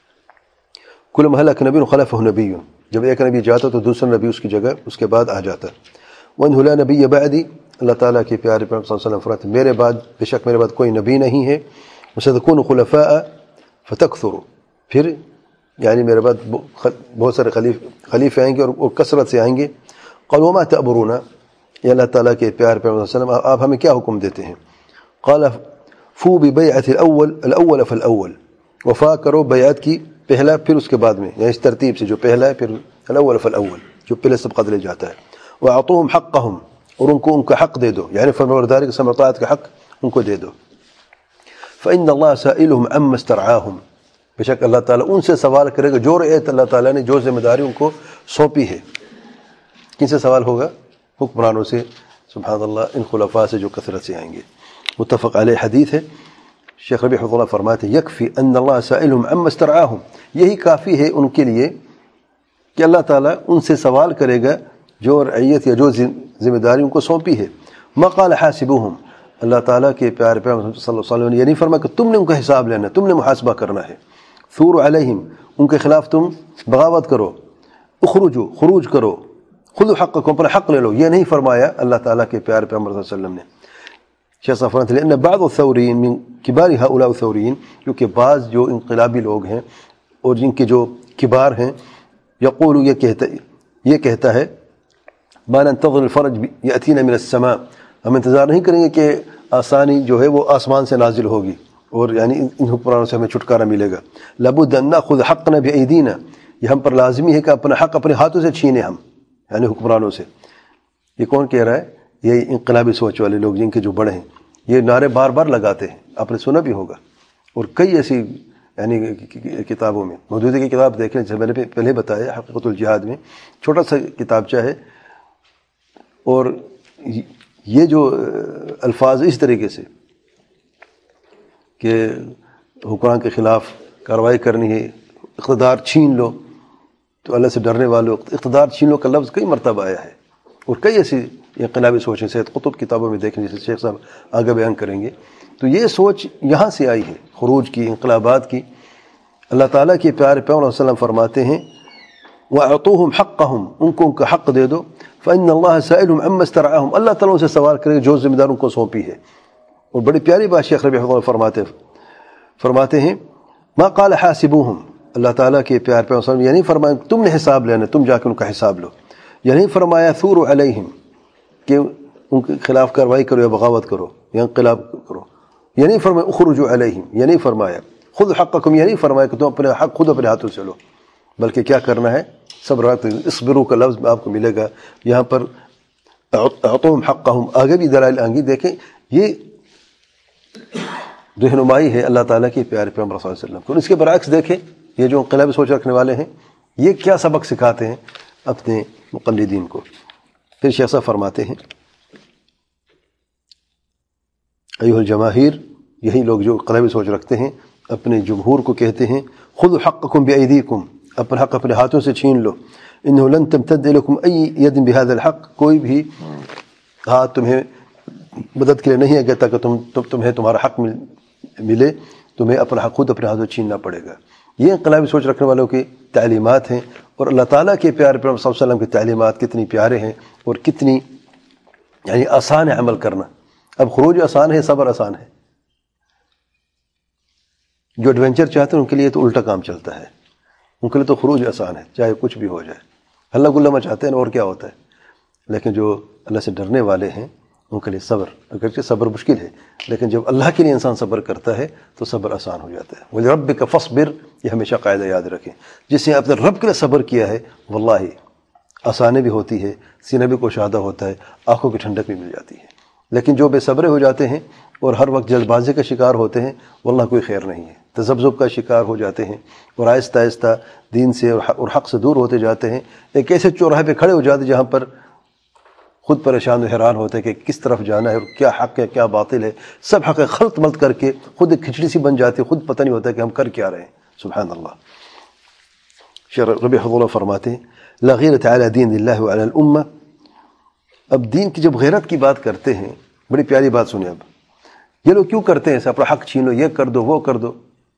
کل ما هلك نبی خلفه نبی، جب ایک نبی جاتا تو دوسرا نبی اس کی جگہ اس کے بعد آ جاتا، وانه لا نبی بعدی، اللہ تعالیٰ کے پیارے پیغمبر صلی اللہ علیہ وسلم فرماتے میرے بعد بے شک میرے بعد کوئی نبی نہیں ہے، وستكون خلفاء فتكثر، پھر یعنی میرے بعد بہت سارے خلیف خلیفے آئیں گے اور کثرت سے آئیں گے۔ قالوا وما تأمرون، یا اللہ تعالیٰ کے پیارے پیغمبر صلی اللہ علیہ وسلم آپ ہمیں کیا حکم دیتے ہیں؟ قال فو ببیعۃ الاول الاول فالاول، وفا کرو بیعت کی پہلا پھر اس کے بعد میں، یعنی اس ترتیب سے جو پہلا ہے پھر الاول فالاول، جو پہلے سبقت لے جاتا ہے، واعطوهم حقهم، اور ان کو ان کا حق دے دو، یعنی فرمانبرداری کا سمع طاعت کا حق ان کو دے دو۔ فإن اللہ سائلهم عما استرعاهم، بے شک اللہ تعالیٰ ان سے سوال کرے گا جو رعیت اللہ تعالیٰ نے جو ذمہ داری ان کو سونپی ہے۔ کن سے سوال ہوگا؟ حکمرانوں سے، سبحان اللہ، ان خلفاء سے جو کثرت سے آئیں گے۔ متفق علیہ حدیث ہے۔ شیخ ربیع حفظہ اللہ فرماتے یکفی ان اللہ سائلهم عما استرعاهم، یہی کافی ہے ان کے لیے کہ اللہ تعالیٰ ان سے سوال کرے گا جو رعیت یا جو ذمہ داری ان کو سونپی ہے۔ ما قال حاسبوهم، اللہ تعالیٰ کے پیارے پیغمبر صلی اللہ علیہ وسلم نے یہ نہیں فرمایا کہ تم نے ان کا حساب لینا، تم نے محاسبہ کرنا ہے۔ ثور علیہم، ان کے خلاف تم بغاوت کرو، اخرجو، خروج کرو، خذوا حقکم، اپنا حق لے لو، یہ نہیں فرمایا اللہ تعالیٰ کے پیارے پیغمبر صلی اللہ علیہ وسلم نے۔ شیخ صاحب فرماتے ہیں لأن بعض الثورین من کبار هؤلاء الثورین، کیونکہ بعض جو انقلابی لوگ ہیں اور جن کے جو کبار ہیں، یقول یہ کہتا یہ کہتا ہے ما ننتظر الفرج یأتینا من السماء، ہم انتظار نہیں کریں گے کہ آسانی جو ہے وہ آسمان سے نازل ہوگی اور یعنی ان حکمرانوں سے ہمیں چھٹکارا ملے گا۔ لابد ان ناخذ حقنا بأیدینا، یہ ہم پر لازمی ہے کہ اپنا حق اپنے ہاتھوں سے چھینے ہم، یعنی حکمرانوں سے۔ یہ کون کہہ رہا ہے؟ یہ انقلابی سوچ والے لوگ جن کے جو بڑے ہیں، یہ نعرے بار بار لگاتے ہیں، آپ نے سنا بھی ہوگا، اور کئی ایسی یعنی کتابوں میں مودودی کی کتاب دیکھ لیں، جیسے میں نے پہلے بتایا حقیقت الجہاد میں چھوٹا سا کتابچہ ہے، اور یہ جو الفاظ اس طریقے سے کہ حکمران کے خلاف کارروائی کرنی ہے، اقتدار چھین لو، تو اللہ سے ڈرنے والوں، اقتدار چھین لو کا لفظ کئی مرتبہ آیا ہے، اور کئی ایسی انقلابی سوچیں سید قطب کتابوں میں دیکھیں، جیسے شیخ صاحب آگے بیان کریں گے، تو یہ سوچ یہاں سے آئی ہے، خروج کی، انقلابات کی۔ اللہ تعالیٰ کے پیارے پیغمبر صلی اللہ علیہ وسلم فرماتے ہیں وَأَعْطُوهُمْ حَقَّهُمْ، ان کو ان کا حق دے دو، فَإِنَّ اللَّهَ سَائِلُهُمْ عَمَّا اسْتَرْعَاهُمْ، اللہ تعالیٰ ان سے سوال کرے گا جو ذمہ دار ان کو سونپی ہے۔ اور بڑی پیاری بات شیخ ربیع حفظہ اللہ فرماتے فرماتے ہیں ما قال حاسبوهم، اللہ تعالیٰ کے پیارے پیغمبر صلی اللہ علیہ وسلم یہ نہیں فرمایا تم نے حساب لینا، تم جا کے ان کا حساب لو، یہ نہیں فرمایا ثوروا علیہم کہ ان کے خلاف کارروائی کرو یا بغاوت کرو یا انقلاب کرو، یہ نہیں فرمایا اخرجوا علیہم، یہ نہیں فرمایا خود حقکم، یہ نہیں فرمایا کہ تم اپنے حق خود اپنے ہاتھوں سے لو، بلکہ کیا کرنا ہے؟ صبر، اصبروا کا لفظ آپ کو ملے گا یہاں پر، اعطوہم حقہم، آگے بھی دلائل آئیں گی۔ دیکھیں یہ رہنمائی ہے اللہ تعالیٰ کے پیارے پیغمبر صلی اللہ علیہ وسلم کو۔ اس کے برعکس دیکھیں یہ جو انقلابی سوچ رکھنے والے ہیں یہ کیا سبق سکھاتے ہیں اپنے مقلدین کو۔ پھر شیخ صاحب فرماتے ہیں ایھا الجماہیر، یہی لوگ جو انقلابی سوچ رکھتے ہیں اپنے جمہور کو کہتے ہیں خذوا حقکم بأیدیکم، اپنا حق اپنے ہاتھوں سے چھین لو، انہ لن تمتد الیکم ای ید بہذا الحق، کوئی بھی ہاتھ تمہیں مدد کے لیے نہیں ہے تاکہ تم تمہیں تمہارا حق ملے، تمہیں اپنا حق خود اپنے ہاتھوں چھیننا پڑے گا۔ یہ انقلابی سوچ رکھنے والوں کی تعلیمات ہیں، اور اللہ تعالیٰ کے پیارے پیغمبر صلی اللہ علیہ وسلم کی تعلیمات کتنی پیارے ہیں اور کتنی یعنی آسان ہے عمل کرنا۔ اب خروج آسان ہے، صبر آسان ہے۔ جو ایڈونچر چاہتے ہیں ان کے لیے تو الٹا کام چلتا ہے، ان کے لیے تو خروج آسان ہے، چاہے کچھ بھی ہو جائے، ہلا گلا مچاتے ہیں اور کیا ہوتا ہے۔ لیکن جو اللہ سے ڈرنے والے ہیں ان کے لیے صبر، اگرچہ صبر مشکل ہے لیکن جب اللہ کے لیے انسان صبر کرتا ہے تو صبر آسان ہو جاتا ہے۔ وَلِرَبِّكَ فَاصْبِرْ، یہ ہمیشہ قاعدہ یاد رکھیں، جس نے اپنے رب کے لیے صبر کیا ہے واللہ آسانی بھی ہوتی ہے، سینہ بھی کشادہ ہوتا ہے، آنکھوں کی ٹھنڈک بھی مل جاتی ہے۔ لیکن جو بے صبرے ہو جاتے ہیں اور ہر وقت جلد بازی کا شکار ہوتے ہیں واللہ کوئی خیر نہیں ہے، تذبذب کا شکار ہو جاتے ہیں اور آہستہ آہستہ دین سے اور حق سے دور ہوتے جاتے ہیں، ایک ایسے چوراہے پہ کھڑے ہو جاتے ہیں جہاں پر خود پریشان و حیران ہوتے کہ کس طرف جانا ہے اور کیا حق ہے کیا باطل ہے، سب حق خلط ملط کر کے خود ایک کھچڑی سی بن جاتی، خود پتہ نہیں ہوتا کہ ہم کر کیا رہے ہیں. سبحان اللہ. شیخ ربیع حفظہ اللہ فرماتے ہیں لا غیرۃ علی دین اللہ وعلی الامہ. اب دین کی جب غیرت کی بات کرتے ہیں، بڑی پیاری بات سنیں. اب یہ لوگ کیوں کرتے ہیں ایسا، اپنا حق چھین لو، یہ کر دو وہ کر دو،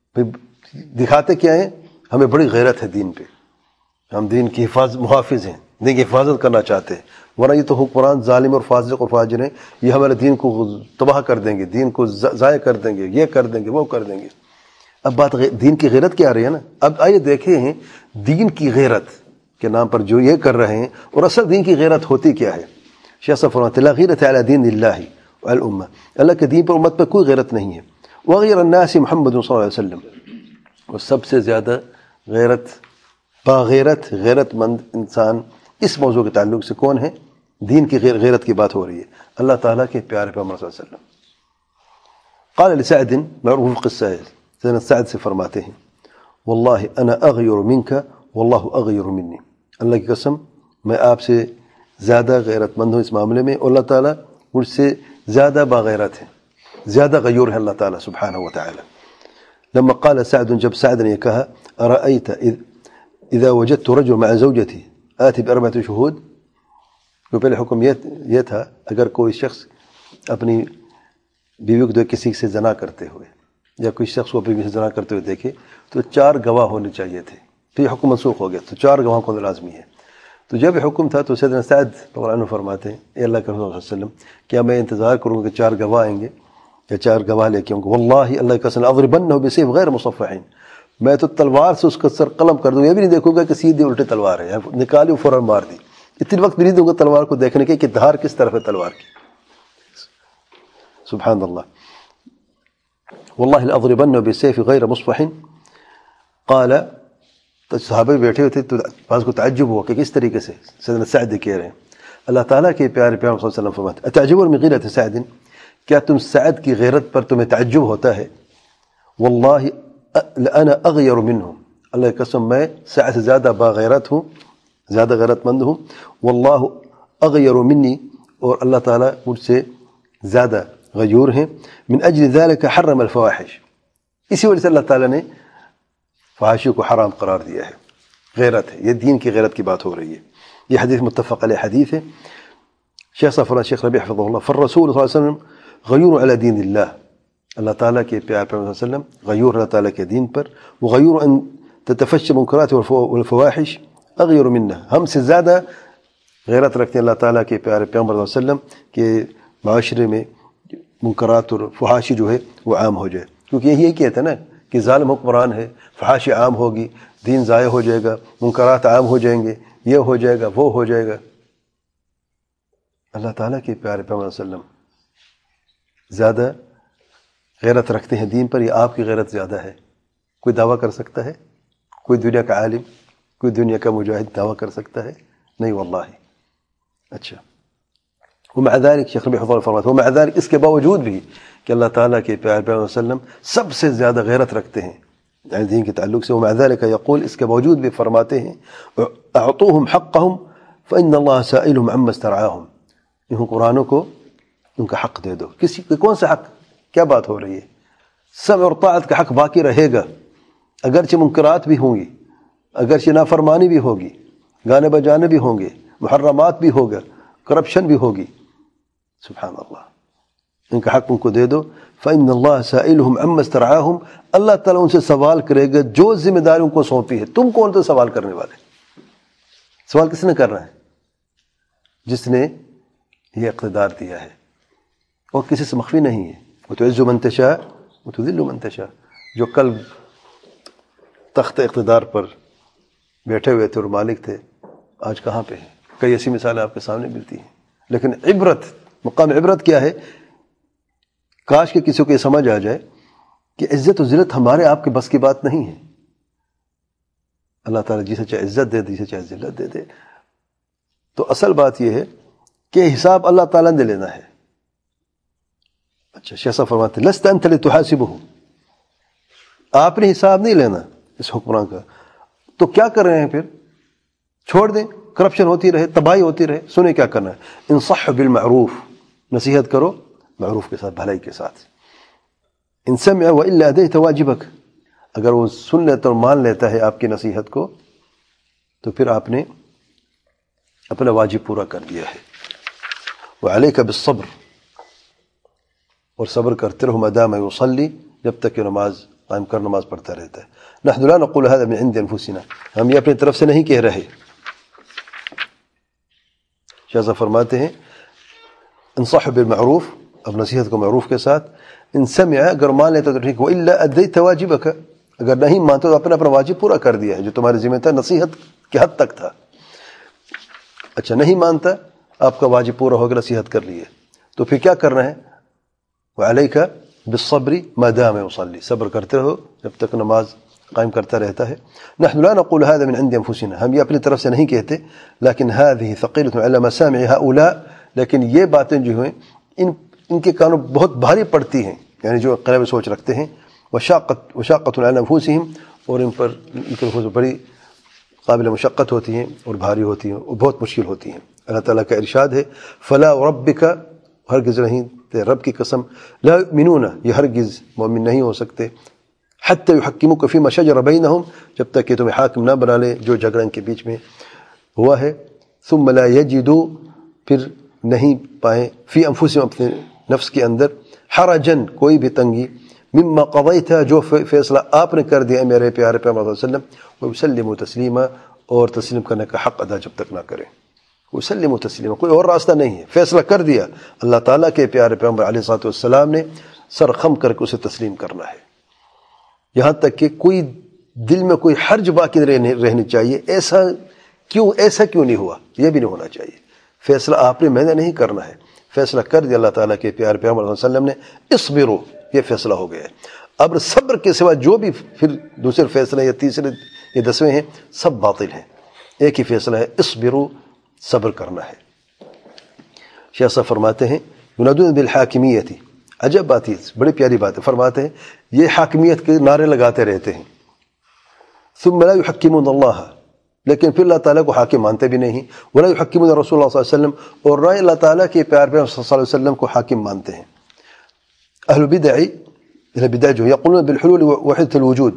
دکھاتے کیا ہیں؟ ہمیں بڑی غیرت ہے دین پہ، ہم دین کی حفاظت محافظ ہیں، دین کی حفاظت کرنا چاہتے ہیں، ورنہ یہ تو حکمران ظالم اور فاسق اور فاجر ہیں، یہ ہمارے دین کو تباہ کر دیں گے، دین کو ضائع کر دیں گے، یہ کر دیں گے وہ کر دیں گے. اب بات دین کی غیرت کی آ رہی ہے نا. اب آئیے دیکھیں ہیں دین کی غیرت کے نام پر جو یہ کر رہے ہیں، اور اصل دین کی غیرت ہوتی کیا ہے. شیخ صاحب فرماتے ہیں لا غیرۃ علی دین اللہ والامہ. اللہ کے دین پر امت پر کوئی غیرت نہیں ہے. وغیر الناس محمد صلی اللہ علیہ وسلم. اور سب سے زیادہ غیرت باغیرت غیرت مند انسان اس موضوع کے تعلق سے کون ہے؟ دین کی غیر غیرت کی بات ہو رہی ہے، اللہ تعالیٰ کے پیارے پیغمبر صلی اللہ علیہ وسلم. قال لسعد، معروف قصہ ہے، سیدنا سعد سے فرماتے ہیں واللہ انا اغیر منک واللہ اغیر منی. اللہ کی قسم میں آپ سے زیادہ غیرت مند ہوں اس معاملے میں، اور اللہ تعالیٰ مجھ سے زیادہ باغیرت ہے، زیادہ غیور ہے اللہ تعالیٰ سبحانہ وتعالی. لما قال سعد، جب سعد نے کہا ارأیت اذا وجدت رجل مع زوجتي آتی باربعۃ شہود. جو پہلے حکم یہ تھا اگر کوئی شخص اپنی بیوی کو کسی سے زنا کرتے ہوئے یا کوئی شخص کو اپنی بیوی سے زنا کرتے ہوئے دیکھے تو چار گواہ ہونے چاہیے تھے. تو یہ حکم منسوخ ہو گیا، تو چار گواہ کو لازمی ہے. تو جب یہ حکم تھا تو سیدنا سعد رضی اللہ عنہ فرماتے ہیں اے اللہ کے رسول صلی اللہ علیہ وسلم، کیا میں انتظار کروں گا کہ چار گواہ آئیں گے یا چار گواہ لے کے آؤں گا؟ واللہ اللہ کی قسم اضربنہ بسیف غیر مصفحین، میں تو تلوار سے اس کا سر قلم کر دوں، یہ بھی نہیں دیکھوں گا کہ سیدھی الٹے تلوار ہے، نکالی فوراً مار دی. اتنی وقت بھی نہیں دوں گا تلوار کو دیکھنے کے کہ دھار کس طرف ہے تلوار کی. سبحان اللہ. واللہ لاضربنہ بسیف غیر مصفح. قال، تو صحابہ بیٹھے ہوئے تھے تو بعض کو تعجب ہوا کہ کس طریقے سے سیدنا سعد کہہ رہے ہیں. اللہ تعالیٰ کے پیارے پیغمبر صلی اللہ علیہ وسلم فرماتے اتعجبون من غیرۃ سعد، کیا تم سعد کی غیرت پر تمہیں تعجب ہوتا ہے؟ واللہ لأنا اغیر منہم، اللہ کی قسم میں سعد سے زیادہ باغیرت ہوں، زیادہ غیرت مند ہوں. واللہ اغیر منی، اور اللہ تعالیٰ مجھ سے زیادہ غیور ہیں. من اجل ذلك حرم الفواحش، اسی وجہ سے اللہ تعالیٰ نے فحاشی کو حرام قرار دیا ہے. غیرت ہے، یہ دین کی غیرت کی بات ہو رہی ہے. یہ حدیث متفق علیہ حدیث ہے. شیخ صفر شیخ ربیع حفظہ اللہ فالرسول صلی اللہ علیہ وسلم غیور علی دین اللہ، اللہ تعالیٰ کے پیارے پیغمبر صلی اللہ علیہ وسلم غیور اللہ تعالیٰ کے دین پر. وغیور ان تتفشى منکرات والفواحش اغیر منا، ہم سے زیادہ غیرت رکھتے ہیں اللہ تعالیٰ کے پیارے پیغمبر صلی اللہ علیہ وسلم کہ معاشرے میں منکرات اور فحاشی جو ہے وہ عام ہو جائے. کیونکہ یہی کہتا ہے نا کہ ظالم حکمران ہے، فحاشی عام ہوگی، دین ضائع ہو جائے گا، منکرات عام ہو جائیں گے، یہ ہو جائے گا وہ ہو جائے گا. اللہ تعالیٰ کے پیارے پیغمبر صلی اللہ علیہ وسلم زیادہ غیرت رکھتے ہیں دین پر، یا آپ کی غیرت زیادہ ہے؟ کوئی دعویٰ کر سکتا ہے؟ کوئی دنیا کا عالم، کوئی دنیا کا مجاہد دعویٰ کر سکتا ہے؟ نہیں واللہ. اچھا، ومع ذلك شیخ ربیع حفظہ فرماتے ہیں ومع ذلك، اس کے باوجود بھی کہ اللہ تعالیٰ کے پیارے پیغمبر صلی اللہ علیہ وسلم سب سے زیادہ غیرت رکھتے ہیں یعنی دین کے تعلق سے، ومع ذلك یقول، اس کے باوجود بھی فرماتے ہیں اعطوہم حقہم فإن اللہ سائلہم عما استرعاہم، ان قرآنوں کو ان کا حق دے دو. کسی کون سا حق؟ کیا بات ہو رہی ہے؟ سمع اور طاعت کا حق باقی رہے گا، اگرچہ منکرات بھی ہوں گی، اگرچہ نافرمانی بھی ہوگی، گانے بجانے بھی ہوں گے، محرمات بھی ہوگا، کرپشن بھی ہوگی. سبحان اللہ، ان کا حق ان کو دے دو. فإن اللہ سائلہم عما استرعاہم، اللہ تعالیٰ ان سے سوال کرے گا جو ذمہ داری ان کو سونپی ہے. تم کون تو سوال کرنے والے؟ سوال کس نے کرنا ہے؟ جس نے یہ اقتدار دیا ہے، اور کسی سے مخفی نہیں ہے. وتعز من تشاء وتذل من تشاء، جو کل تخت اقتدار پر بیٹھے ہوئے تھے اور مالک تھے، آج کہاں پہ ہیں؟ کئی ایسی مثالیں آپ کے سامنے ملتی ہیں. لیکن عبرت، مقام عبرت کیا ہے؟ کاش کہ کسی کو یہ سمجھ آ جائے کہ عزت و ذلت ہمارے آپ کے بس کی بات نہیں ہے. اللہ تعالیٰ جسے چاہے عزت دے دے، جسے چاہے ذلت دے دے. تو اصل بات یہ ہے کہ حساب اللہ تعالیٰ نے لینا ہے. اچھا، شیخ صاحب فرماتے ہیں لست انت لتحاسبہ، آپ نے حساب نہیں لینا اس حکمران کا. تو کیا کر رہے ہیں پھر؟ چھوڑ دیں، کرپشن ہوتی رہے، تباہی ہوتی رہے، سنیں کیا کرنا ہے؟ انصح بالمعروف، نصیحت کرو معروف کے ساتھ، بھلائی کے ساتھ. ان سمع والا ادیت واجبک، اگر وہ سن لیتا اور مان لیتا ہے آپ کی نصیحت کو تو پھر آپ نے اپنا واجب پورا کر دیا ہے. وعلیک بالصبر، اور صبر کرتے رہو ما دام یصلی، جب تک کہ نماز قائم کر نماز پڑھتا رہتا ہے. نحن لا نقول هذا من عند انفسنا، ہم یہ اپنی طرف سے نہیں کہہ رہے. شاہ صاحب فرماتے ہیں انصح بالمعروف، اب نصیحت کو معروف کے ساتھ. ان سمع، اگر مان لیتا تو ٹھیک، والا ادیت واجبک، اگر نہیں مانتے تو اپنا اپنا واجب پورا کر دیا ہے جو تمہارے ذمہ تھا، نصیحت کی حد تک تھا. اچھا نہیں مانتا، آپ کا واجب پورا ہو گیا، نصیحت کر لی ہے، تو پھر کیا کرنا ہے؟ وعلیک بالصبر ما دام یصلی، صبر کرتے رہو جب تک نماز قائم کرتا رہتا ہے. نحن لا نقول هذا من عند انفسنا، ہم یہ اپنی طرف سے نہیں کہتے، لیکن هذه ثقيلة على مسامع هؤلاء، لیکن یہ باتیں جو ہیں ان ان کے کانوں بہت بھاری پڑتی ہیں، یعنی جو قلب سوچ رکھتے ہیں. وشاقت وشاقت على انفسهم، اور ان پر ان کے نفوس بڑی قابل مشقت ہوتی ہیں اور بھاری ہوتی ہیں اور بہت مشکل ہوتی ہیں. اللہ تعالیٰ کا ارشاد ہے فلا وربک، ہرگز نہیں تے رب کی قسم، لا یؤمنون، یہ ہرگز مومن نہیں ہو سکتے، حتی یحکموک فیما شجر بینہم، جب تک کہ تمہیں حاکم نہ بنا لے جو جھگڑا ان کے بیچ میں ہوا ہے. ثم لا یجدوا، پھر نہیں پائیں، فی انفسہم، اپنے نفس کے اندر، حرجن، کوئی بھی تنگی، مما قضیت، جو فیصلہ آپ نے کر دیا میرے پیارے پیغمبر صلی اللہ علیہ وسلم، ویسلموا تسلیما، اور تسلیم کرنے کا حق ادا جب تک نہ کریں. ویسلموا تسلیما، کوئی اور راستہ نہیں ہے، فیصلہ کر دیا اللہ تعالیٰ کے پیارے پیغمبر علیہ الصلوۃ والسلام نے، سر خم کر کے اسے تسلیم کرنا ہے. یہاں تک کہ کوئی دل میں کوئی حرج باقی رہنی چاہیے، ایسا کیوں ایسا کیوں نہیں ہوا، یہ بھی نہیں ہونا چاہیے. فیصلہ آپ نے میں نے نہیں کرنا ہے، فیصلہ کر دیا اللہ تعالیٰ کے پیارے پیغمبر صلی اللہ علیہ وسلم نے، اصبروا، یہ فیصلہ ہو گیا ہے. اب صبر کے سوا جو بھی پھر دوسرے فیصلے یا تیسرے یا دسویں ہیں سب باطل ہیں. ایک ہی فیصلہ ہے، اصبروا، صبر کرنا ہے. شیخ صاحب فرماتے ہیں ینادون بالحاکمیت، عجب بات ہے، بڑی پیاری بات ہے. فرماتے ہیں یہ حاکمیت کے نعرے لگاتے رہتے ہیں. ثم لا یحکمون اللہ، لیکن پھر اللہ تعالیٰ کو حاکم مانتے بھی نہیں. ولا یحکمون رسول اللہ صلی اللہ علیہ وسلم، اور نہ اللہ تعالیٰ کے پیار پیغمبر صلی اللہ علیہ وسلم کو حاکم مانتے ہیں. اہل بدع، اہل بدع جو یقولون بالحلول وحدۃ الوجود،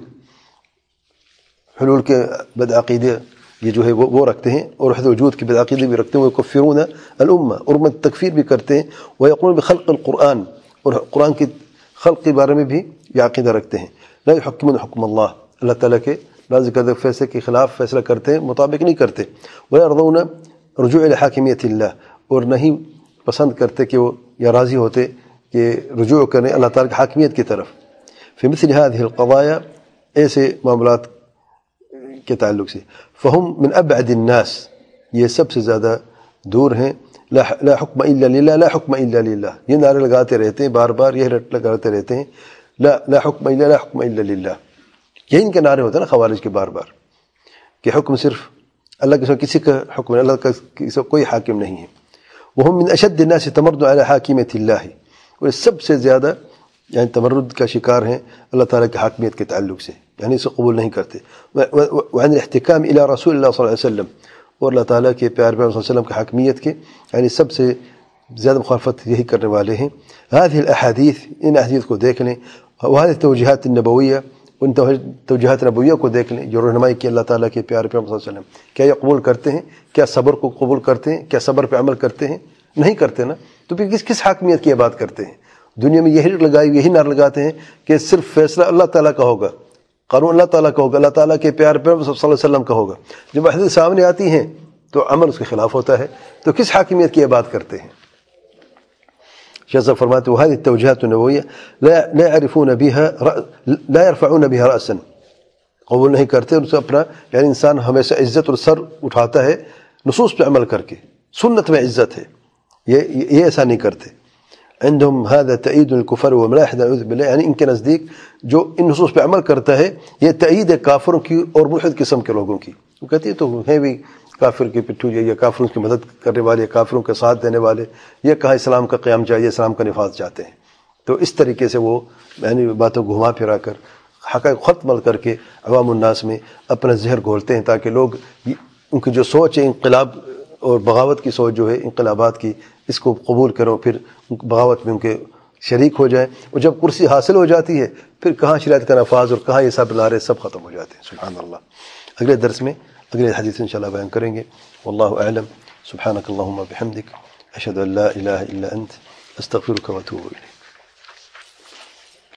حلول کے بدعقیدے یہ جو ہے وہ وہ رکھتے ہیں، اور وحدۃ الوجود کی بدعقیدے بھی رکھتے ہیں. ویکفرون الامہ، امت تکفیر بھی کرتے ہیں. ویقولون بخلق القرآن، اور قرآن کی خلق کے بارے میں بھی یہ عقیدہ رکھتے ہیں. لا یحکمون حکم اللہ، اللہ تعالیٰ کے نازل کردہ فیصلے کے خلاف فیصلہ کرتے ہیں، مطابق نہیں کرتے. ولا یرضون رجوع الی حاکمیت اللہ، اور نہیں پسند کرتے کہ وہ یا راضی ہوتے کہ رجوع کریں اللہ تعالیٰ کی حاکمیت کی طرف. فی مثل هذه القضايا، ایسے معاملات کے تعلق سے، فہم من ابعد الناس، یہ سب سے زیادہ دور ہیں. لا لا حکم الا للہ، لا حکم الا للہ، یہ نعرے لگاتے رہتے ہیں، بار بار یہ رٹ لگاتے رہتے ہیں، لا لا حکم الا لا حکم الا للہ. یہی ان کے نعرے ہوتے ہیں نا خوارج کے بار بار، کہ حکم صرف اللہ کے سوا کسی کا حکم نہیں، اللہ کا کسی کوئی حاکم نہیں ہے. وہم من اشد الناس تمردا علی حاکمیت اللہ، اور سب سے زیادہ یعنی تمرد کا شکار ہیں اللہ تعالیٰ کی حاکمیت کے تعلق سے، یعنی اسے قبول نہیں کرتے. وعن الاحتکام الی رسول اللہ صلی اللہ علیہ وسلم، اور اللہ تعالیٰ کے پیارے پیغمبر صلی اللہ علیہ وسلم کی حاکمیت کے یعنی سب سے زیادہ مخالفت یہی کرنے والے ہیں. هذه الاحادیث، ان احادیث کو دیکھ لیں. وهذه التوجیہات النبویہ، ان توجیہات نبویہ کو دیکھ لیں جو رہنمائی کی اللہ تعالیٰ کے پیارے پیغمبر صلی اللہ علیہ وسلم. کیا یہ قبول کرتے ہیں؟ کیا صبر کو قبول کرتے ہیں؟ کیا صبر پہ عمل کرتے ہیں؟ نہیں کرتے نا. تو پھر کس کس حاکمیت کی بات کرتے ہیں؟ دنیا میں یہی لگائی یہی نعرہ لگاتے ہیں کہ صرف فیصلہ اللہ تعالیٰ کا ہوگا، قانون اللہ تعالیٰ کا ہوگا، اللہ تعالیٰ کے پیارے پیغمبر صلی اللہ علیہ وسلم کا ہوگا. جب حدیث سامنے آتی ہیں تو عمل اس کے خلاف ہوتا ہے. تو کس حاکمیت کی بات کرتے ہیں؟ شیخ صاحب فرماتے ہیں وهذه التوجيهات النبوية لا يعرفون بها لا يرفعون بها رأسا، قبول نہیں کرتے ان سے اپنا، یعنی انسان ہمیشہ عزت اور سر اٹھاتا ہے نصوص پہ عمل کر کے، سنت میں عزت ہے، یہ یہ ایسا نہیں کرتے. عندهم هذا تأييد الكفر وملاحدة نعوذ بالله، یعنی ان کے نزدیک جو ان نصوص پہ عمل کرتا ہے یہ تأیید ہے کافروں کی اور ملحد قسم کے لوگوں کی. وہ کہتے ہیں تو ہیں بھی کافر کی پٹھو یا کافروں کی مدد کرنے والے، کافروں کا ساتھ دینے والے، یہ کہا اسلام کا قیام چاہیے، اسلام کا نفاذ چاہتے ہیں. تو اس طریقے سے وہ یعنی باتوں کو گھما پھرا کر حقائق ختم کر کے عوام الناس میں اپنا زہر گھولتے ہیں تاکہ لوگ ان کی جو سوچ ہے انقلاب اور بغاوت کی سوچ جو ہے انقلابات کی، اس کو قبول کرو، پھر بغاوت میں ان کے شریک ہو جائیں، اور جب کرسی حاصل ہو جاتی ہے پھر کہاں شریعت کا نفاذ اور کہاں یہ سب لارے سب ختم ہو جاتے ہیں. سبحان اللہ. اگلے درس میں اگلے حدیث انشاءاللہ بیان کریں گے. واللہ اعلم. سبحانک اللہم وبحمدک، اشہد ان لا الہ الا انت، استغفرک واتوب الیک.